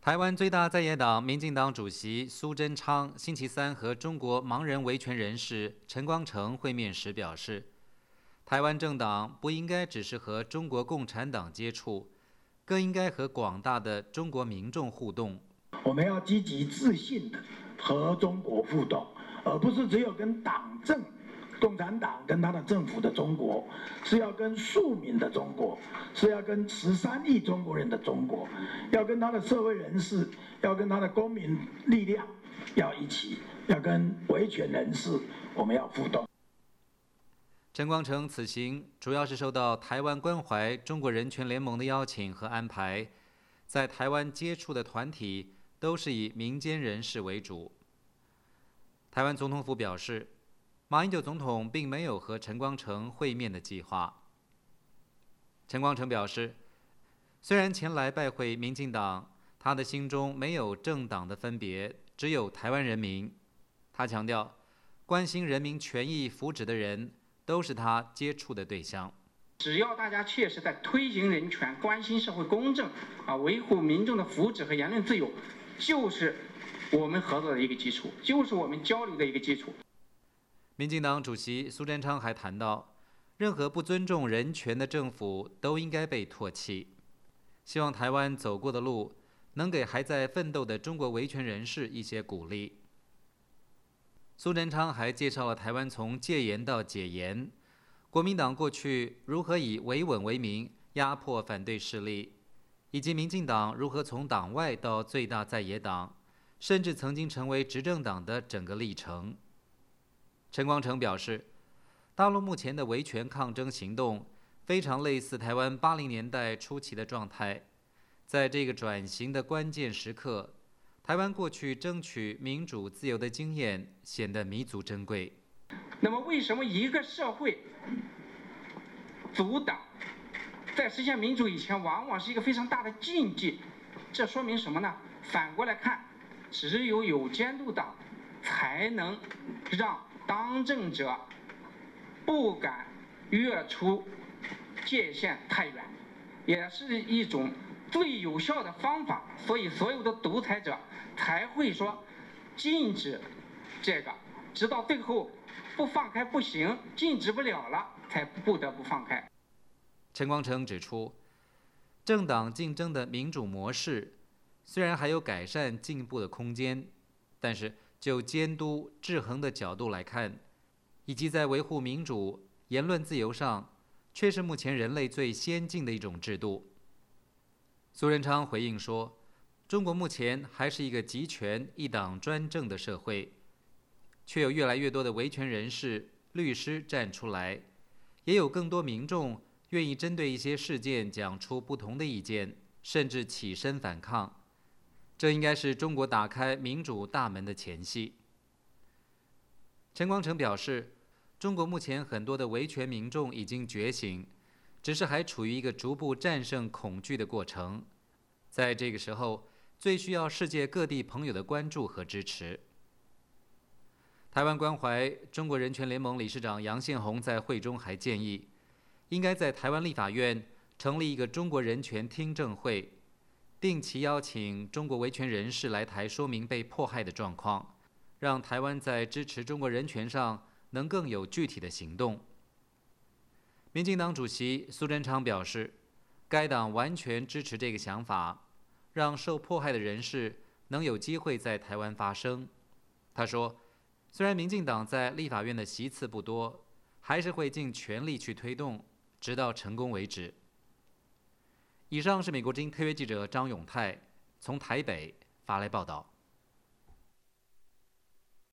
台湾最大在野党民进党主席苏贞昌星期三和中国盲人维权人士陈光诚会面时表示，台湾政党不应该只是和中国共产党接触，更应该和广大的中国民众互动。 我们要积极自信的和中国互动，而不是只有跟党政、共产党跟他的政府的中国，是要跟庶民的中国，是要跟13亿中国人的中国，要跟他的社会人士，要跟他的公民力量要一起，要跟维权人士，我们要互动。 陈光诚此行主要是受到台湾关怀中国人权联盟的邀请和安排，在台湾接触的团体都是以民间人士为主。台湾总统府表示，马英九总统并没有和陈光诚会面的计划。陈光诚表示，虽然前来拜会民进党，他的心中没有政党的分别，只有台湾人民。他强调，关心人民权益福祉的人都是他接触的对象。 只要大家切实在推行人权、关心社会公正维护民众的福祉和言论自由，就是我们合作的一个基础，就是我们交流的一个基础。 民进党主席苏贞昌还谈到，任何不尊重人权的政府都应该被唾弃。希望台湾走过的路能给还在奋斗的中国维权人士一些鼓励。苏贞昌还介绍了台湾从戒严到解严，国民党过去如何以维稳为名压迫反对势力，以及民进党如何从党外到最大在野党，甚至曾经成为执政党的整个历程。陈光诚表示，大陆目前的维权抗争行动非常类似台湾80年代初期的状态，在这个转型的关键时刻，台湾过去争取民主自由的经验显得弥足珍贵。 那么为什么一个社会阻挡在实现民主以前往往是一个非常大的禁忌？这说明什么呢？反过来看，只有监督党才能让当政者不敢越出界限太远，也是一种最有效的方法。所以所有的独裁者才会说禁止这个，直到最后不放开不行，禁止不了了，才不得不放开。 陈光诚指出，政党竞争的民主模式虽然还有改善进步的空间，但是就监督制衡的角度来看，以及在维护民主言论自由上，却是目前人类最先进的一种制度。苏贞昌回应说，中国目前还是一个集权一党专政的社会，却有越来越多的维权人士、律师站出来，也有更多民众愿意针对一些事件讲出不同的意见，甚至起身反抗。这应该是中国打开民主大门的前夕。陈光诚表示，中国目前很多的维权民众已经觉醒，只是还处于一个逐步战胜恐惧的过程。在这个时候，最需要世界各地朋友的关注和支持。台湾关怀中国人权联盟理事长杨宪宏在会中还建议，应该在台湾立法院成立一个中国人权听证会，定期邀请中国维权人士来台说明被迫害的状况，让台湾在支持中国人权上能更有具体的行动。民进党主席苏贞昌表示，该党完全支持这个想法，让受迫害的人士能有机会在台湾发声。他说，虽然民进党在立法院的席次不多，还是会尽全力去推动，直到成功为止。以上是美国之音特约记者张永泰从台北发来报道。